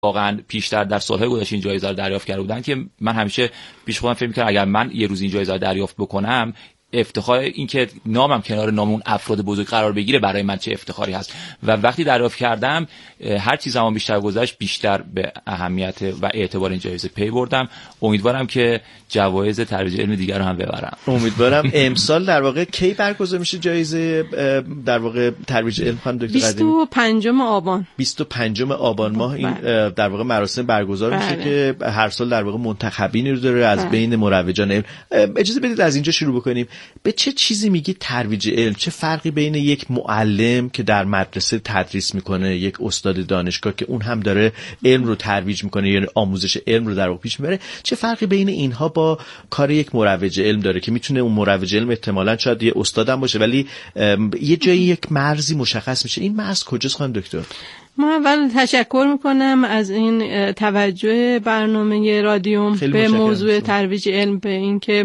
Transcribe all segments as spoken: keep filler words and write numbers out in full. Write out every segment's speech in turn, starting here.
واقعا پیشتر در سالهای گذشته این جایزه رو دریافت کرده بودن که من همیشه پیش خودم فکر می‌کردم اگر من یه روز این جایزه رو دریافت بکنم، افتخار این که نامم کنار نام اون افراد بزرگ قرار بگیره برای من چه افتخاری هست. و وقتی دریافت کردم هر چیز زمان بیشتر گذشت بیشتر به اهمیت و اعتبار این جایزه پی بردم. امیدوارم که جوایز ترویج علم دیگر رو هم ببرم. امیدوارم. امسال در واقع کی برگزار میشه جایزه در واقع ترویج علم خانم دکتر قدیمی؟ بیست و پنجم آبان. بیست و پنجم آبان ماه این در واقع مراسم برگزار میشه که هر سال در واقع منتخبینی رو داره از بین مروجان علم. اجازه بدید از اینجا شروع بکنیم. به چه چیزی میگی ترویج علم؟ چه فرقی بین یک معلم که در مدرسه تدریس میکنه، یک استاد دانشگاه که اون هم داره علم رو ترویج میکنه یا یعنی آموزش علم رو در واقع پیش میبره، چه فرقی بین اینها با کار یک مروج علم داره که میتونه اون مروج علم احتمالاً شاید یه استادم باشه ولی یه جایی یک مرزی مشخص میشه. این مرز کجاست خانم دکتر؟ ما اول تشکر میکنم از این توجه برنامه رادیوم به موضوع ترویج علم، به این که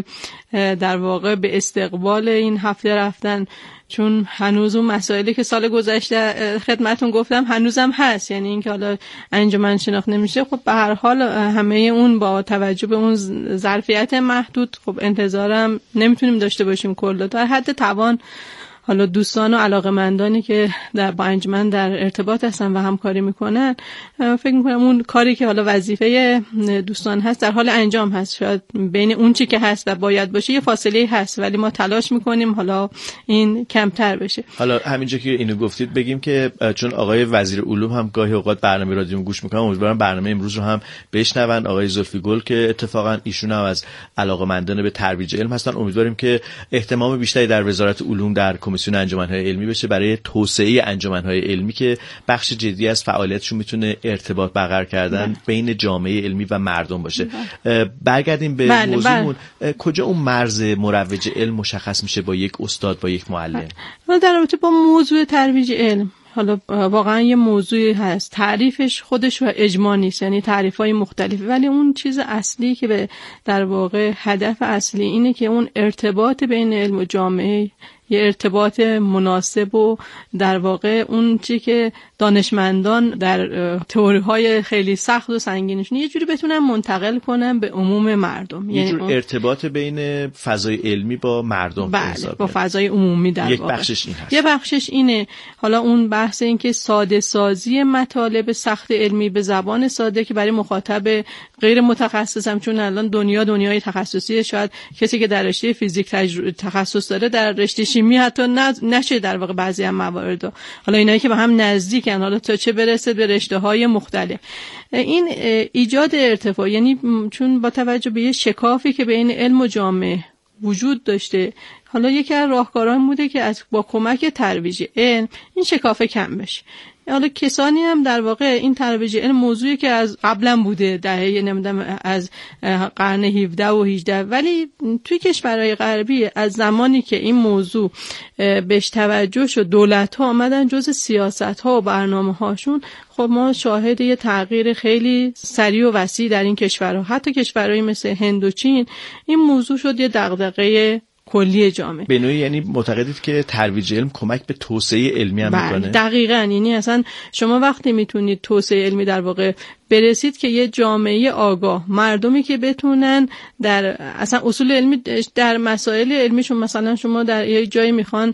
در واقع به استقبال این هفته رفتن، چون هنوز اون مسائلی که سال گذشته خدمتون گفتم هنوزم هست، یعنی اینکه حالا انجمن شناخته نمیشه. خب به هر حال همه اون با توجه به اون ظرفیت محدود خب انتظارم نمیتونیم داشته باشیم کلا در حد توان. حالا دوستان و علاقه‌مندانی که در با انجمن در ارتباط هستن و همکاری میکنن، فکر میکنم اون کاری که حالا وظیفه دوستان هست در حال انجام هست. شاید بین اون چی که هست و باید باشه یه فاصله هست، ولی ما تلاش میکنیم حالا این کمتر بشه. حالا همینجا که اینو گفتید بگیم که چون آقای وزیر علوم هم گاهی اوقات برنامه رادیو گوش میکنن، امیدوارم برنامه امروز رو هم بشنون. آقای زلفی گل که اتفاقا ایشون هم از علاقه‌مندان به ترویج علم هستن، امیدواریم که اهتمام بیشتری در وزارت علوم در کمیسیون انجمن‌های علمی بشه برای توسعه انجمن‌های علمی که بخش جدی از فعالیتشون میتونه ارتباط برقرار کردن بله. بین جامعه علمی و مردم باشه. بله. برگردیم به بله. موضوعمون. بله. کجا اون مرز مروج علم مشخص میشه با یک استاد، با یک معلم؟ بله. در رابطه با موضوع ترویج علم، حالا واقعا یه موضوعی هست، تعریفش خودش و اجماع نیست، یعنی تعریف‌های مختلفه، ولی اون چیز اصلی که به در واقع هدف اصلی اینه که اون ارتباط بین علم و جامعه یه ارتباط مناسب و در واقع اون چی که دانشمندان در تئوری‌های خیلی سخت و سنگینشون یه جوری بتونن منتقل کنن به عموم مردم، یه جور ارتباط بین فضای علمی با مردم. بله، با فضای عمومی در یک واقع. بخشش این هست. یه بخشش اینه. حالا اون بحث این که ساده سازی مطالب سخت علمی به زبان ساده که برای مخاطب غیر متخصص هم، چون الان دنیا دنیای تخصصیه، شاید کسی که در رشته فیزیک تخصص داره در رشته شیمی حتی نشه در واقع بعضی از موارد. حالا اینایی که به هم نزدیکن، حالا تا چه برسه به رشته‌های مختلف. این ایجاد ارتفاع، یعنی چون با توجه به یه شکافی که بین علم و جامعه وجود داشته، حالا یکی از راهکاران بوده که از با کمک ترویج علم این شکافه کم بشه. حالا کسانی هم در واقع این ترویج علم موضوعی که از قبلا بوده، دهه نمیدونم از قرن هفدهم و هجدهم، ولی توی کشورهای غربی از زمانی که این موضوع بهش توجه شد، دولت‌ها آمدن جز سیاست‌ها و برنامه‌هاشون، خب ما شاهد یه تغییر خیلی سریع و وسیع در این کشورها، حتی کشورهایی مثل هند و چین، این موضوع شد یه دغدغه کلی جامعه. به نوعی یعنی معتقدید که ترویج علم کمک به توسعه علمی هم میکنه؟ دقیقاً. یعنی اصلا شما وقتی میتونید توسعه علمی در واقع برسید که یه جامعه آگاه، مردمی که بتونن در اصلا اصول علمی در مسائل علمیشون، مثلا شما در یه جایی میخوان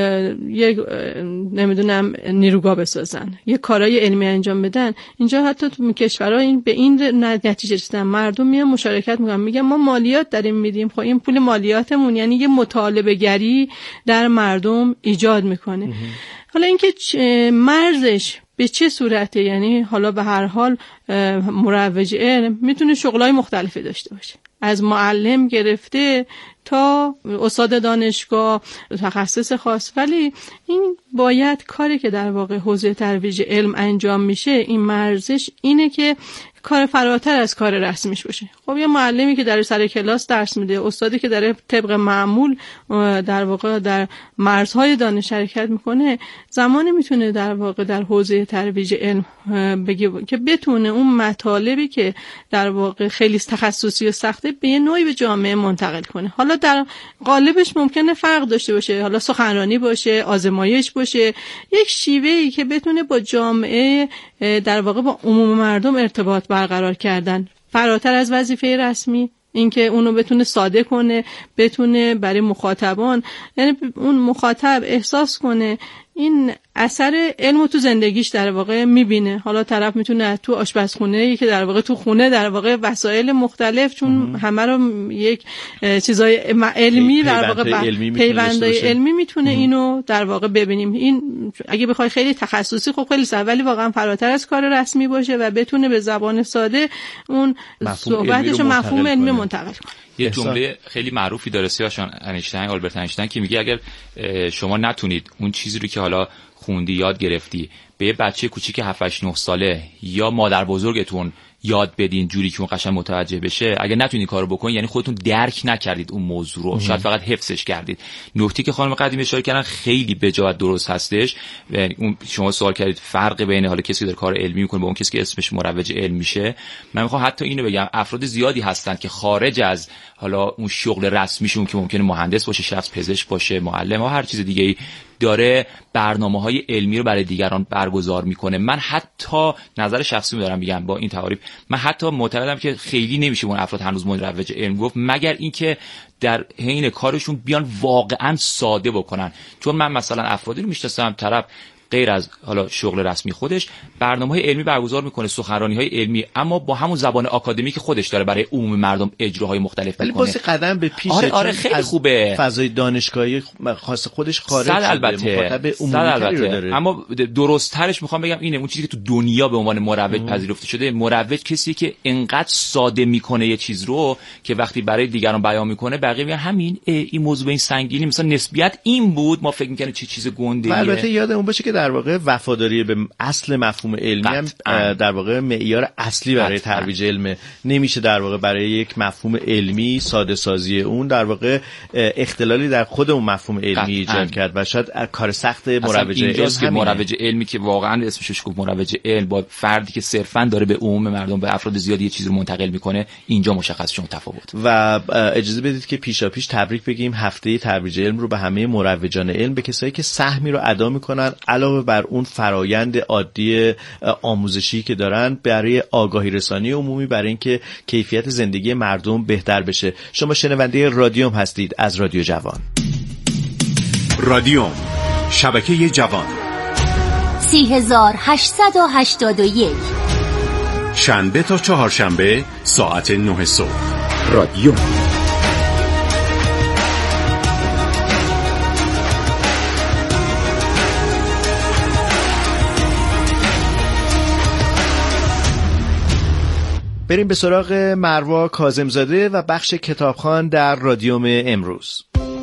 یه نمیدونم نیروگاه بسازن، یه کارهای علمی انجام بدن، اینجا حتی تو کشورها این به این نتیجه رسیدن، مردم میان مشارکت میکنن، میگن ما مالیات داریم میدیم، خب این پول مالیاتمون، یعنی یه مطالبه گری در مردم ایجاد میکنه. حالا اینکه مرزش به چه صورته، یعنی حالا به هر حال مروج علم میتونه شغلای مختلفی داشته باشه، از معلم گرفته تا استاد دانشگاه، تخصص خاص، ولی این باید کاری که در واقع حوزه ترویج علم انجام میشه، این مرزش اینه که کار فراتر از کار رسمیش باشه. خب یه معلمی که در سر کلاس درس میده، استادی که در طبق معمول در واقع در مرزهای دانش شرکت میکنه، زمانی میتونه در واقع در حوزه ترویج علم بگه که بتونه اون مطالبی که در واقع خیلی تخصصی و سخته به یه نوعی به جامعه منتقل کنه. حالا در قالبش ممکنه فرق داشته باشه، حالا سخنرانی باشه، آزمایش باشه، یک شیوهی که بتونه با جامعه در واقع با عموم مردم ارتباط برقرار کردن، فراتر از وظیفه رسمی، اینکه اونو بتونه ساده کنه، بتونه برای مخاطبان، یعنی اون مخاطب احساس کنه این اثر علمو تو زندگیش در واقع میبینه. حالا طرف میتونه تو آشپزخونه که در واقع تو خونه در واقع وسایل مختلف، چون همه رو یک چیزای علمی در واقع پیوندای علمی میتونه اینو در واقع ببینیم. این اگه بخوای خیلی تخصصی خب خیلی ساده، ولی واقعا فراتر از کار رسمی باشه و بتونه به زبان ساده اون صحبتش و مفهوم علمی منتقل کنه. یه جمله خیلی معروفی داره سیاوش انیشتین، آلبرت انیشتین، که میگه اگر شما نتونید اون چیزی رو که حالا خوندی یاد گرفتی به یه بچه کوچیک هفت هشت نه ساله یا مادر بزرگتون یاد بدین جوری که اون قشنگ متوجه بشه، اگه نتونید کارو بکنین یعنی خودتون درک نکردید اون موضوع رو، شاید فقط حفظش کردید. نکته که خانم قدیم اشاره کردن خیلی بجا و درست هستش. اون شما سوال کردید فرق بین حالا کسی که داره کار علمی میکنه با اون کسی که اسمش مروج علم میشه. من میخوام حتی اینو بگم، افراد زیادی هستن که خارج از حالا اون شغل رسمیشون که ممکنه مهندس باشه، شخص پزشک باشه، معلم یا هر چیز دیگه‌ای، داره برنامه‌های علمی رو برای دیگران برگزار میکنه. من حتی نظر شخصی می دارم میگم با این تعاریف، من حتی معتقدم که خیلی نمیشه اون افراد هنوز مروج علم گفت، مگر اینکه در حین کارشون بیان واقعا ساده بکنن. چون من مثلا افرادی رو میشناسم طرف غیر از حالا شغل رسمی خودش برنامه‌های علمی برگزار میکنه، سخنرانی‌های علمی، اما با همون زبان آکادمیک خودش داره برای عموم مردم اجراهای مختلف میکنه. ولی قدم به پیش. آره آره خیلی خوبه. فضای دانشگاهی خاص خودش خارج شده، مخاطب عمومی رو داره. اما درست ترش میخوام بگم اینه، اون چیزی که تو دنیا به عنوان مروج پذیرفته شده، مروج کسی که انقدر ساده میکنه یه چیز رو که وقتی برای دیگران بیان میکنه بقیه میگن همین این موضوع به این سنگینی، مثلا نسبیت این بود، ما فکر میکنیم چه چیز گنده‌ایه. البته یادمون باشه که در واقع وفاداری به اصل مفهوم علمی هم در واقع معیار اصلی برای ترویج علم. نمیشه در واقع برای یک مفهوم علمی ساده سازی اون در واقع اختلالی در خود اون مفهوم علمی ایجاد کرد و شاید کار سخت مروج علم که مروج علمی که واقعا اسمش گفت مروج علم، با فردی که صرفا داره به عموم مردم، به افراد زیادی یه چیز رو منتقل میکنه، اینجا مشخص شون تفاوت. و اجازه بدید که پیشاپیش تبریک بگیم هفته ترویج علم رو به همه مروجان علم، به کسایی که سهمی رو ادا میکنن علاوه بر اون فرایند عادی آموزشی که دارن برای آگاهی رسانی عمومی، برای اینکه کیفیت زندگی مردم بهتر بشه. شما شنونده رادیوم هستید از رادیو جوان. رادیوم، شبکه جوان. سی هزار هشتصد و هشتاد و یک شنبه تا چهارشنبه ساعت نه صبح. رادیوم. بریم به سراغ مروا کاظمزاده و بخش کتابخوان در رادیوم امروز.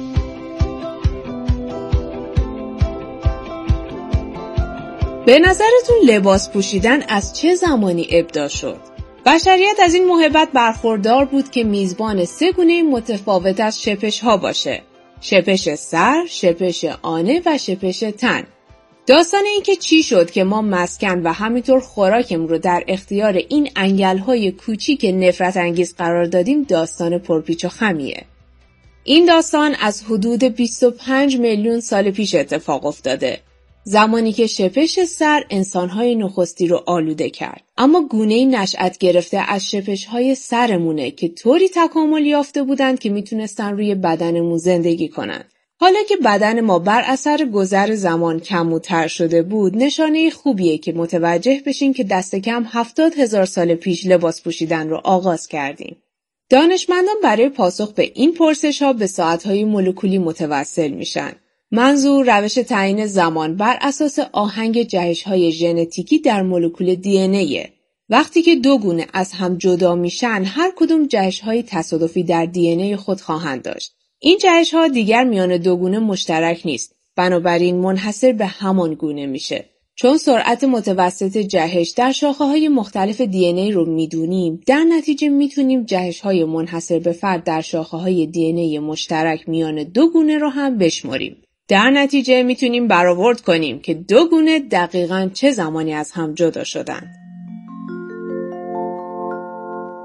به نظرتون لباس پوشیدن از چه زمانی ابداع شد؟ بشریت از این موهبت برخوردار بود که میزبان سه گونه متفاوت از شپش ها باشه: شپش سر، شپش آنه و شپش تن. داستان این که چی شد که ما مسکن و همینطور خوراکمون رو در اختیار این انگل‌های کوچیک نفرت انگیز قرار دادیم داستان پرپیچ و خمیه. این داستان از حدود بیست و پنج میلیون سال پیش اتفاق افتاده، زمانی که شپش سر انسان‌های نخستی رو آلوده کرد. اما گونه‌ای نشأت گرفته از شپش‌های سرمونه که طوری تکامل یافته بودند که میتونستن روی بدنمون زندگی کنن. حالا که بدن ما بر اثر گذر زمان کم‌وتر شده بود، نشانه خوبیه که متوجه بشین که دست کم هفتاد هزار سال پیش لباس پوشیدن رو آغاز کردیم. دانشمندان برای پاسخ به این پرسش‌ها به ساعت‌های مولکولی متوسل میشن. منظور روش تعیین زمان بر اساس آهنگ جهش‌های ژنتیکی در مولکول دی ان ایه. وقتی که دو گونه از هم جدا میشن، هر کدوم جهش‌های تصادفی در دی ان ای خود خواهند داشت. این جهش‌ها دیگر میان دو گونه مشترک نیست، بنابراین منحصر به همان گونه میشه. چون سرعت متوسط جهش در شاخه‌های مختلف دی ان ای رو میدونیم، در نتیجه میتونیم جهش‌های منحصر به فرد در شاخه‌های دی ان ای مشترک میان دو گونه رو هم بشماریم. در نتیجه میتونیم برآورد کنیم که دو گونه دقیقاً چه زمانی از هم جدا شدن.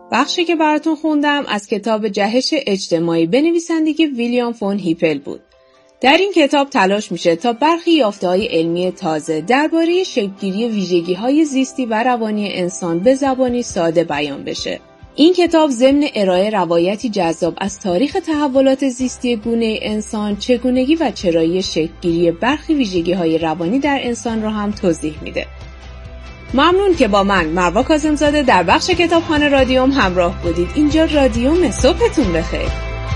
بخشی که براتون خوندم از کتاب جهش اجتماعی به نویسندگی ویلیام فون هیپل بود. در این کتاب تلاش میشه تا برخی یافته‌های علمی تازه درباره شکل‌گیری ویژگی‌های زیستی و روانی انسان به زبانی ساده بیان بشه. این کتاب ضمن ارائه روایتی جذاب از تاریخ تحولات زیستی گونه انسان، چگونگی و چرایی شکل‌گیری برخی ویژگی‌های روانی در انسان را هم توضیح میده. ممنون که با من مروه کاظم‌زاده در بخش کتابخانه رادیوم همراه بودید. اینجا رادیوم. صبحتون بخیر.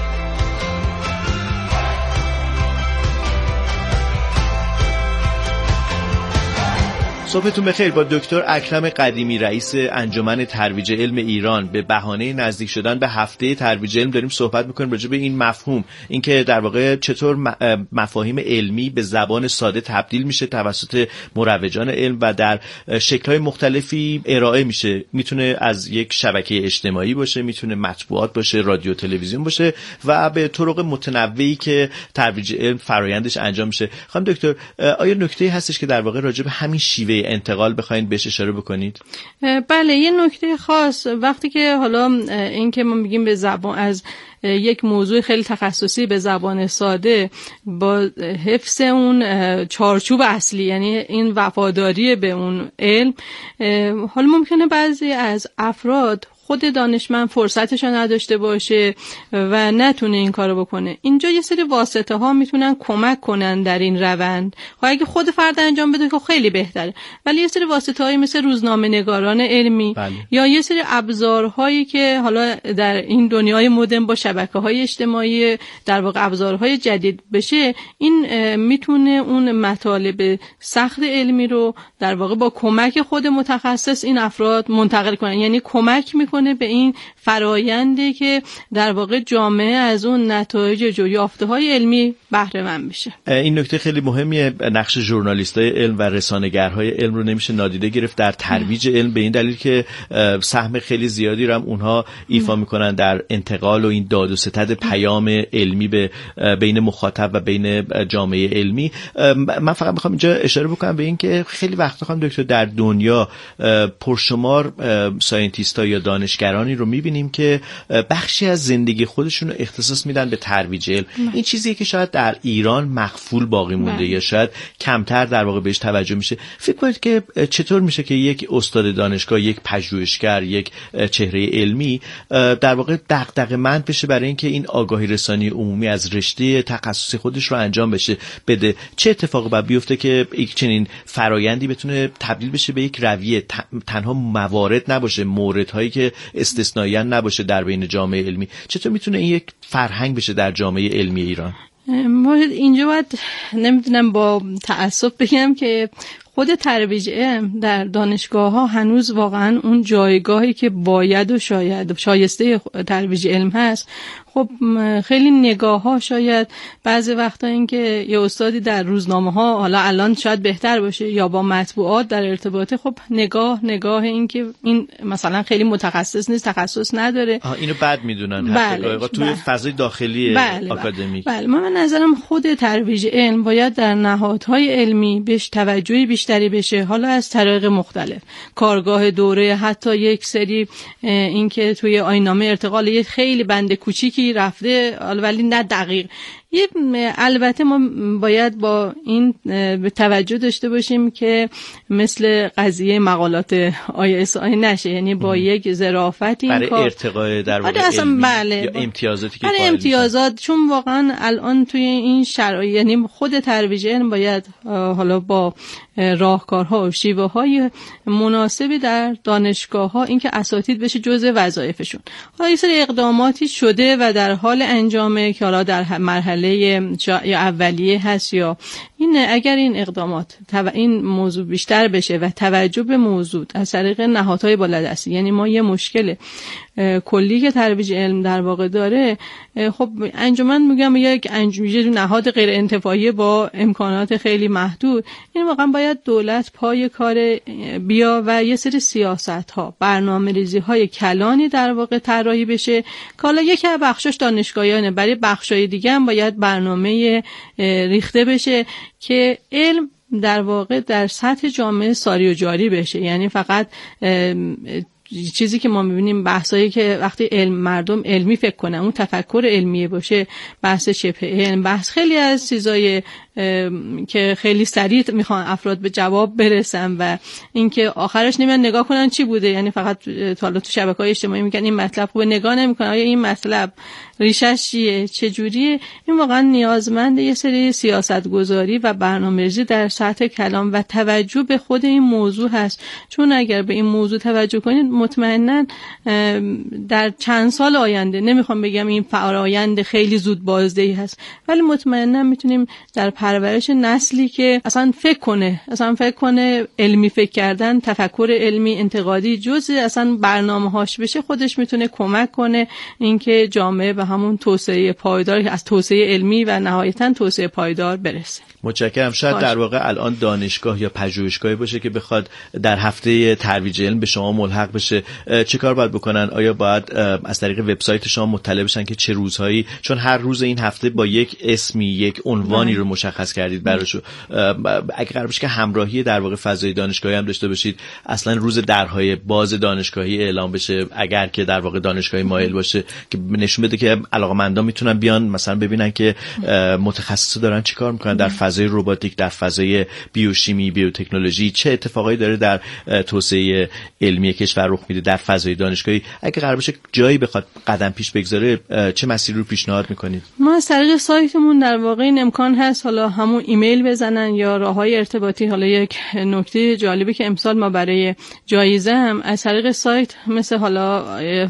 صبحتون بخیر. با دکتر اکرم قدیمی رئیس انجمن ترویج علم ایران به بهانه نزدیک شدن به هفته ترویج علم داریم صحبت می‌کنیم راجع به این مفهوم، اینکه در واقع چطور مفاهیم علمی به زبان ساده تبدیل میشه توسط مروجان علم و در شکل‌های مختلفی ارائه میشه. میتونه از یک شبکه اجتماعی باشه، میتونه مطبوعات باشه، رادیو تلویزیون باشه و به طرق متنوعی که ترویج علم فرایندش انجام میشه. خانم دکتر، آیا نکته‌ای هستش که در واقع راجع به همین شیوه انتقال بخواید بهش اشاره بکنید؟ بله، یه نکته خاص وقتی که حالا این که ما میگیم به زبان از یک موضوع خیلی تخصصی به زبان ساده با حفظ اون چارچوب اصلی، یعنی این وفاداری به اون علم، حالا ممکنه بعضی از افراد خود دانشمند فرصتش نداشته باشه و نتونه این کارو بکنه. اینجا یه سری واسطه ها میتونن کمک کنن در این روند. خب اگه خود فرد انجام بده که خیلی بهتره، ولی یه سری واسطه هایی مثل روزنامه نگاران علمی بله. یا یه سری ابزارهایی که حالا در این دنیای مدرن با شبکه‌های اجتماعی در واقع ابزارهای جدید بشه، این میتونه اون مطالب سخت علمی رو در واقع با کمک خود متخصص این افراد منتقل کنن، یعنی کمک میکنه به این فرآیندی که در واقع جامعه از اون نتایج و یافته‌های علمی بهره مند بشه. این نکته خیلی مهمیه. نقش ژورنالیستای علم و رسانه‌گرهای علم رو نمیشه نادیده گرفت در ترویج علم، به این دلیل که سهم خیلی زیادی رو هم اونها ایفا میکنن در انتقال و این داد و ستد پیام علمی به بین مخاطب و بین جامعه علمی. من فقط میخوام اینجا اشاره بکنم به این که خیلی وقتا خانم دکتر در دنیا پرشمار ساینتیست‌ها یا دانشگرانی رو میبینیم که بخشی از زندگی خودشون رو اختصاص میدن به ترویج علم. این چیزیه که شاید در ایران مخفول باقی مونده یا شاید کمتر در واقع بهش توجه میشه. فکر کنید که چطور میشه که یک استاد دانشگاه، یک پژوهشگر، یک چهره علمی در واقع دغدغه‌مند بشه برای اینکه این آگاهی رسانی عمومی از رشته تخصصی خودش رو انجام بشه بده؟ چه اتفاقی باید بیفته که یک چنین فرایندی بتونه تبدیل بشه به یک رویه، تنها موارد نباشه، موردهایی که استثنایی نباشه در بین جامعه علمی؟ چطور میتونه این یک فرهنگ بشه در جامعه علمی ایران؟ ما اینجا باید نمیدونم با تأسف بگم که خود ترویج علم در دانشگاه ها هنوز واقعا اون جایگاهی که باید و شاید شایسته ترویج علم هست. خب خیلی نگاه ها شاید بعضی وقتا این که یه استادی در روزنامه ها، حالا الان شاید بهتر باشه، یا با مطبوعات در ارتباطه، خب نگاه نگاه این که این مثلا خیلی متخصص نیست، تخصص نداره، اینو بد میدونن حتی بله، توی بله. فضای داخلی بله، آکادمیک. بله، من نظرم خود ترویج علم باید در نهادهای علمی بهش توجهی بیشتری بشه، حالا از طریق مختلف، کارگاه دوره، حتی یک سری این که توی آیین‌نامه ارتقال یه خیلی بند کوچیکی رفته ولی نه دقیق. یه البته ما باید با این به توجه داشته باشیم که مثل قضیه مقالات آی اس آی نشه، یعنی با یک ظرافت این برای کار ارتقای در واقع علمی بله یا امتیازاتی که برای امتیازات، چون واقعا الان توی این شرایط یعنی خود ترویج علم باید حالا با راهکارها و شیوه های مناسبی در دانشگاه ها این که اساتید بشه جزء وظایفشون. حالا یه سری اقداماتی شده و در حال انجامه که حالا در مرحله یا اولیه هست، یا این اگر این اقدامات این موضوع بیشتر بشه و توجه به موضوع از طریق نهادهای بالادستی، یعنی ما یه مشکل کلی که ترویج علم در واقع داره، خب انجمن میگم یک انجمن نهاد غیر انتفاعی با امکانات خیلی محدود، این واقعا باید دولت پای کار بیا و یه سری سیاست ها، برنامه‌ریزی های کلانی در واقع طراحی بشه که حالا یکی از بخشش دانشگاهیانه، برای بخشای دیگه هم باید برنامه ریخته بشه که علم در واقع در سطح جامعه ساری و جاری بشه، یعنی فقط چیزی که ما می‌بینیم بحثایی که وقتی علم مردم علمی فکر کنن، اون تفکر علمی باشه، بحث شبه علم، بحث خیلی از چیزای که خیلی سریع میخوان افراد به جواب برسن و اینکه آخرش نمیان نگاه کنن چی بوده، یعنی فقط حالا تو شبکه‌های اجتماعی میگن این مطلب خوبه، نگاه نمیکنن آیا این مطلب ریشش چیه، چه جوریه. این واقعا نیازمند یه سری سیاستگذاری و برنامه‌ریزی در سطح کلام و توجه به خود این موضوع هست، چون اگر به این موضوع توجه کنید مطمئنا در چند سال آینده، نمیخوام بگم این فرآیند خیلی زود بازدهی هست، ولی مطمئنا میتونیم در پرورش نسلی که اصلا فکر کنه اصلا فکر کنه علمی فکر کردن، تفکر علمی انتقادی جزء اصلا برنامه‌هاش بشه، خودش میتونه کمک کنه اینکه جامعه به همون توسعه پایدار، از توسعه علمی و نهایتاً توسعه پایدار برسه. متشکرم. شاید در واقع الان دانشگاه یا پژوهشگاهی باشه که بخواد در هفته ترویج علم به شما ملحق بشه، چه کار باید بکنن؟ آیا باید از طریق وبسایت شما مطلع بشن که چه روزهایی، چون هر روز این هفته با یک اسمی، یک عنوانی رو مشخص کردید براشو، اگه قرار باشه که همراهی در واقع فضای دانشگاهی هم داشته باشید، اصلا روز درهای باز دانشگاهی اعلام بشه، اگر که در واقع دانشگاهی مایل باشه که نشون بده که علاقه‌مندان میتونن بیان مثلا ببینن که متخصصا دارن چیکار میکنن در فضای رباتیک، در فضای بیوشیمی، بیوتکنولوژی، چه اتفاقایی داره در توسعه علمی کشور رخ میده در فضای دانشگاهی. اگه قرار باشه جایی بخواد قدم پیش بگذاره، چه مسیری رو پیشنهاد میکنید؟ ما از طریق سایتمون در واقع این امکان هست، حالا همون ایمیل بزنن یا راههای ارتباطی. حالا یک نکته جالبی که امسال ما برای جایزه هم از طریق سایت، مثل حالا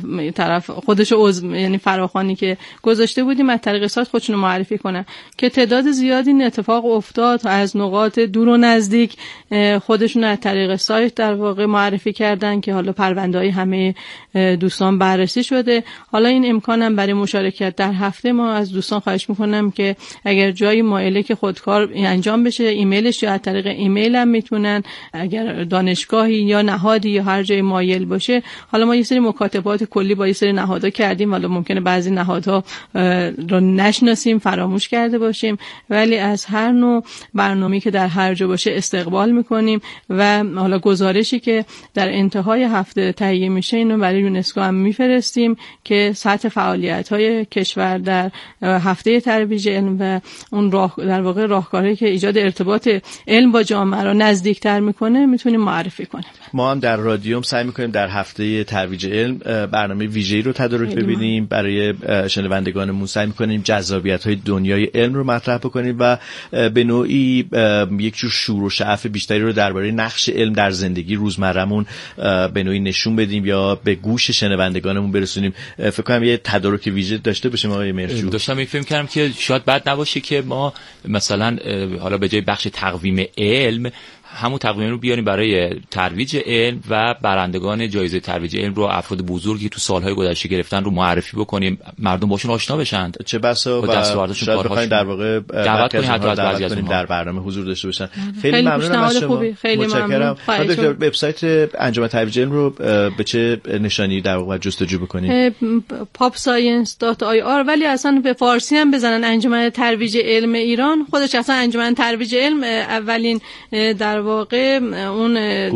طرف خودش عضو یعنی فراخوانی که گذاشته بودیم، از طریق سایت خودشونو معرفی کنن که تعداد زیادی این اتفاق افتاد، از نقاط دور و نزدیک خودشون از طریق سایت در واقع معرفی کردن که حالا پرونده‌های همه دوستان بررسی شده. حالا این امکانم برای مشارکت در هفته ما از دوستان خواهش میکنم که اگر جایی مایله که خودکار انجام بشه، ایمیلش یا از طریق ایمیل هم میتونن، اگر دانشگاهی یا نهادی یا هر جای مایل باشه. حالا ما یه سری مکاتبات کلی با یه سری نهادها کردیم، حالا ممکنه بعضی نهادها رو نشناسیم، فراموش کرده باشیم، ولی از هر نوع برنامه‌ای که در هر جا باشه استقبال میکنیم و حالا گزارشی که در انتهای هفته تهیه میشه اینو برای یونسکو هم میفرستیم که سطح فعالیت‌های کشور در هفته ترویج علم و اون راه در واقع راهکاری که ایجاد ارتباط علم با جامعه رو نزدیکتر میکنه میتونیم معرفی کنیم. ما هم در رادیوم سعی میکنیم در هفته ترویج علم برنامه ویژه‌ای رو تدارک ببینیم، برای شنوندگانمون سعی میکنیم جذابیت‌های دنیای علم رو مطرح بکنیم و به نوعی یک جور شور و شعف بیشتری رو درباره نقش علم در زندگی روزمره‌مون به نوعی نشون بدیم یا به گوش شنوندگانمون برسونیم. فکر کنم یه تدارک ویژه داشته باشیم. آقای مرجو، داشتم این فکر کردم که شاید بد نباشه که ما مثلا حالا به جای بخش تقویم علم همون تقویم رو بیاریم برای ترویج علم و برندگان جایزه ترویج علم رو، افراد بزرگی تو سالهای گذشته گرفتن رو معرفی بکنیم، مردم باشون آشنا بشن، چه بسا و شاید بخوایم در واقع دعوت کنیم حتی از بعضی از در برنامه حضور داشته باشن. خیلی ممنونم از شما. خیلی متشکرم. دکتر، وبسایت انجمن ترویج علم رو به چه نشانی در واقع جستجو بکنیم؟ پاپ ساینس دات آی آر، ولی اصلا به فارسی هم بزنن انجمن ترویج علم ایران، خودش اصلا انجمن ترویج علم اولین در واقع اون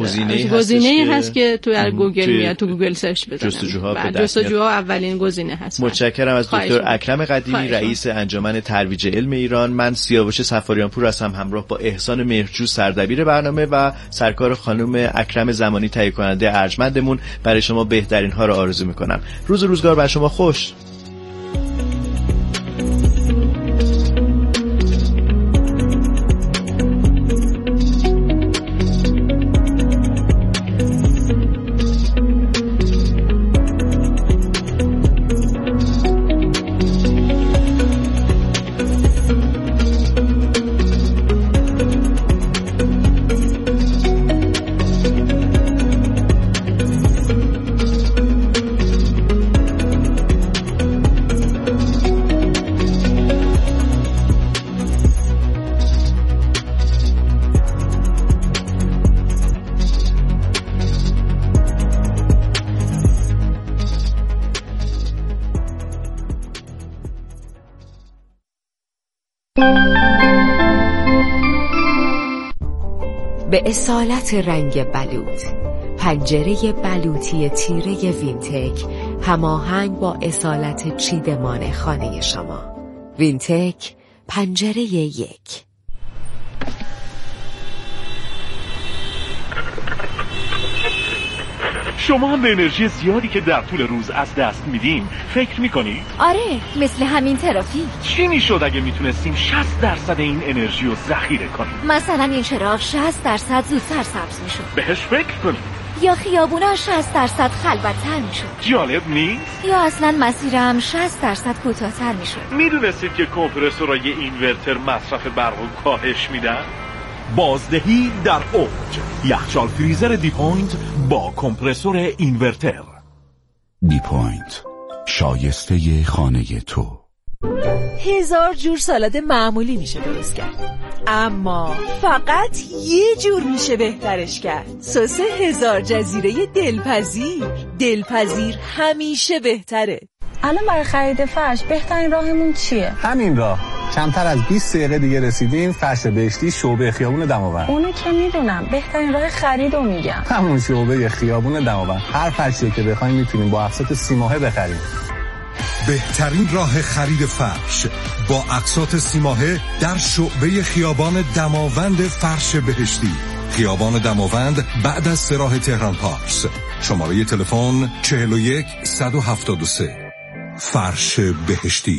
گزینه‌ای هست که تو در گوگل میاد، تو گوگل سرچ بزنید جستجوها به دست جستجوها اولین گزینه هست. متشکرم از دکتر اکرم قدیمی، رئیس انجمن ترویج علم ایران. من سیاوش صفاریان پور هستم، همراه با احسان مهرجو سردبیر برنامه و سرکار خانم اکرم زمانی تهیه کننده ارجمندمون برای شما بهترین ها رو آرزو میکنم. روز و روزگار بر شما خوش. به اصالت رنگ بلوط، پنجره بلوطی تیره وینتک هماهنگ با اصالت چیدمان خانه شما. وینتک، پنجره یک. شما هم به انرژی زیادی که در طول روز از دست میدیم فکر میکنید؟ آره، مثل همین ترافیک. چی میشد اگه میتونستیم شصت درصد این انرژی رو ذخیره کنیم؟ مثلا این چراغ شصت درصد زودتر سبز میشد. بهش فکر کنید. یا خیابونا شصت درصد خلوت‌تر میشد. جالب نیست؟ یا اصلا مسیرم شصت درصد کوتاه‌تر میشد. میدونستید که کمپرسورای اینورتر مصرف برق رو کاهش میدن؟ بازدهی در اوج. یخچال فریزر دی پوینت با کمپرسور اینورتر. دی پوینت، شایسته خانه تو. هزار جور سالاد معمولی میشه درست کرد، اما فقط یه جور میشه بهترش کرد. سس هزار جزیره دلپذیر. دلپذیر همیشه بهتره. الان برای خرید فرش بهترین راهمون چیه؟ همین راه. کمتر از بیست دقیقه دیگه رسیدیم. فرش بهشتی شعبه خیابون دماوند. اونو که میدونم، بهترین راه خریدو میگم. همون شعبه خیابون دماوند. هر فرشی که بخوایم میتونیم با اقساط سی ماهه بخریم. بهترین راه خرید فرش با اقساط سی ماهه در شعبه خیابان دماوند فرش بهشتی. خیابان دماوند بعد از سراح تهران پارس. شماره تلفن چهل و یک صد و هفتاد و سه. فرش بهشتی.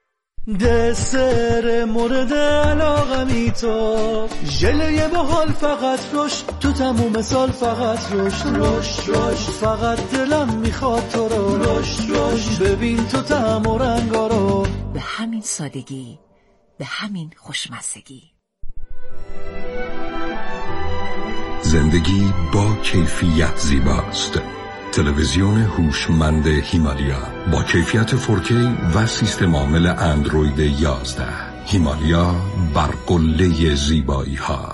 دسر مورد علاقمی تو، ژله باحال فقط روش، تو تموم سال فقط روش روش روش، فقط دلم میخواد تو رو روش روش، ببین تو طعم و رنگا رو. به همین سادگی، به همین خوشمزگی. زندگی با کیفیت زیباست. تلویزیون هوشمند هیمالیا با کیفیت فور کی و سیستم عامل اندروید یازده. هیمالیا بر قله زیبایی ها.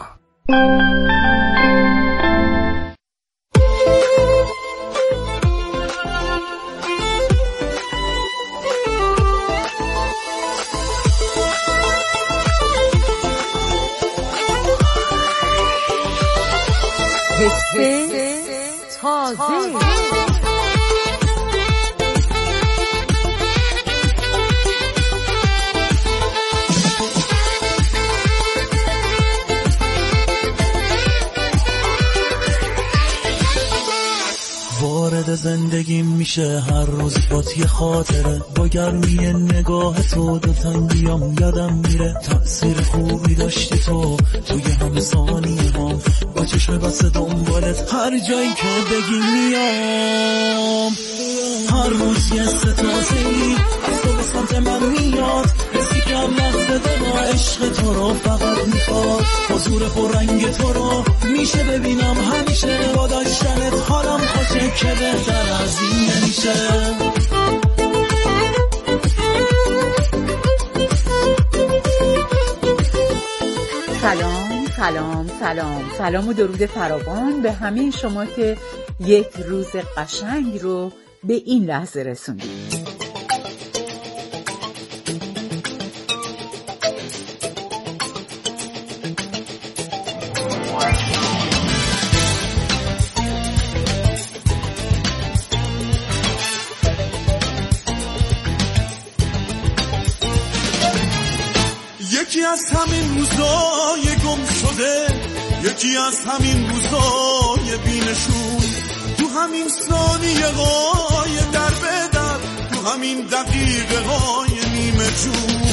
تازه وارد زندگیم میشه هر روز بات یه خاطره، با گرمی نگاه تو دلتنگیام یادم میره. تأثیر خوبی داشتی تو توی همه ثانیه هم، با چشم بسته دنبالت هر جایی که بگی میام. هر روز یه ستازه‌ای از تو به سمت من میاد، حسی که هم لحظه دما عشق تو رو فقط میخواد. حضور پررنگ تو رو میشه ببینم همیشه، با داشتنت حالم خوشه که بهتر از این نمیشه. سلام سلام سلام سلام و درود فراوان به همه شما که یک روز قشنگ رو به این لحظه رسوندید. یکی از همین روزای گم شده، یکی از همین روزای بی‌نشون، تو همین ثانیه های در به در، تو همین دقیقه های نیمه جون.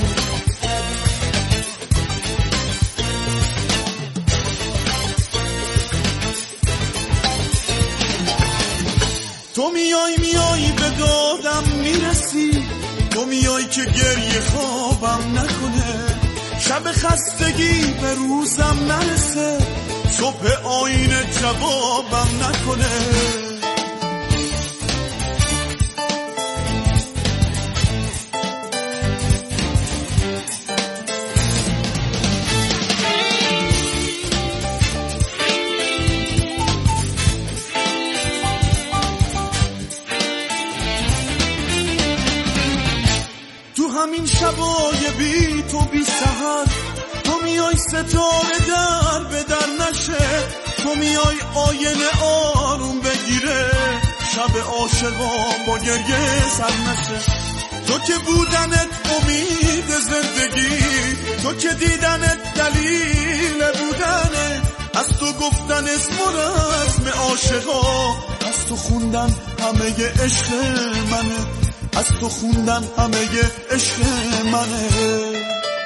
تو میای میای به دادم میرسی، تو میای که گریه خوابم نکنه، شب خستگی به روزم نرسه، صبح آینه جوابم نکنه. همین شبای بی تو بی سحر، تو میای ستاره در به در نشه، تو میای آینه آروم بگیره، شب عاشقان با گریه سر نشه. تو که بودنت امید زندگی، تو که دیدنت دلیل بودنه، از تو گفتن اسم و رسم عاشقا، از تو خوندن همه عشق منه، از تو خوندن همه عشق منه.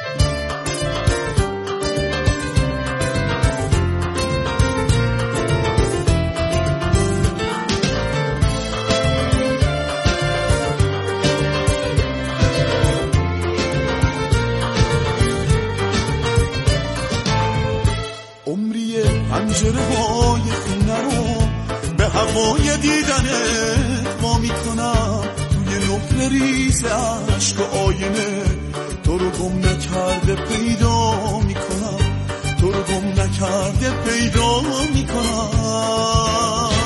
پنجره های خونه رو به هوای دیدنت ما میکنم، توی نقل ریز عشق و آینه تو رو گم نکرده پیدا میکنم، تو رو گم نکرده پیدا میکنم.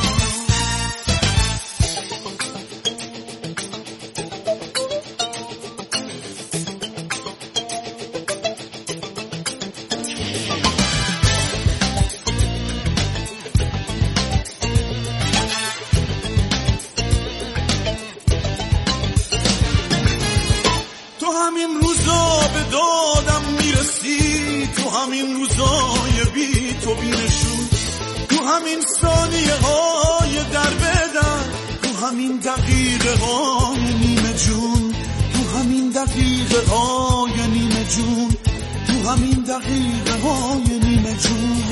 همین روزای بی تو بینشون، تو همین ثانیه های در بدن، تو همین دقیقه های نیمه جون، تو همین دقیقه های نیمه جون، تو همین دقیقه های نیمه جون.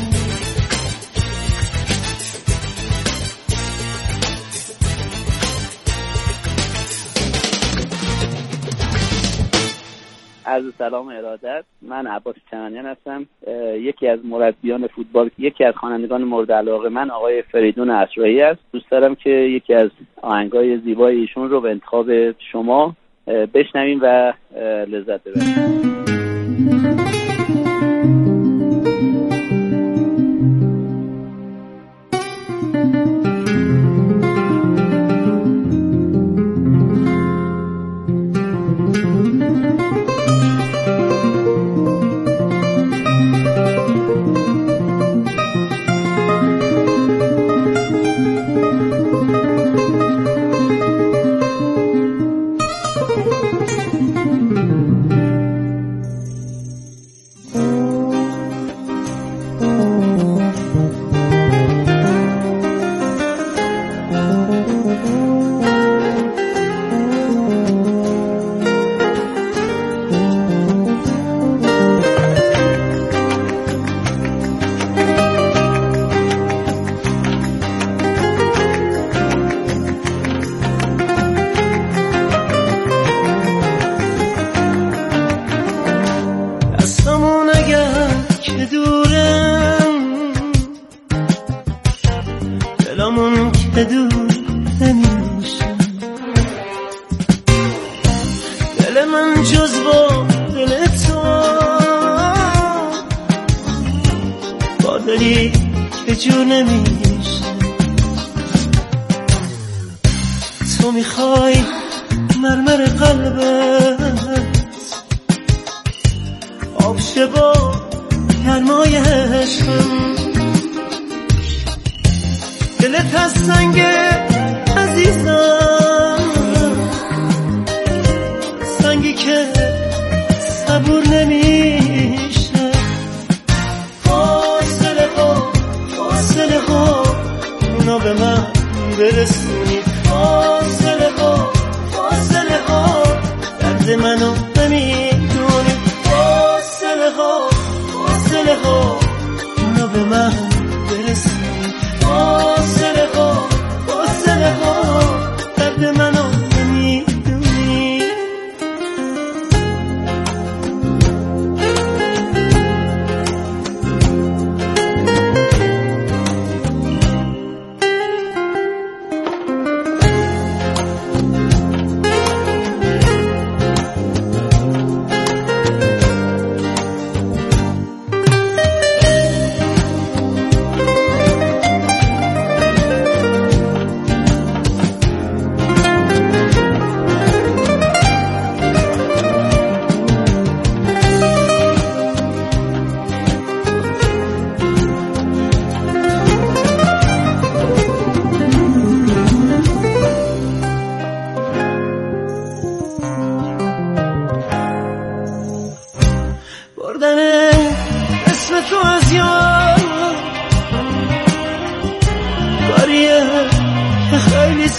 عرض سلام و ارادت. من عباس چمنیان هستم، یکی از مربیان فوتبال، یکی از خوانندگان مورد علاقه من آقای فریدون اسرایی است. دوست دارم که یکی از آهنگای زیبای ایشون رو به انتخاب شما بشنویم و لذت ببریم. تو میخوای مرمر قلبت آب شه با گرمای عشقم، دلت از سنگ عزیزم، سنگی که صبور نمیشه. فاصله ها فاصله ها اونا به من برسونی، فاصله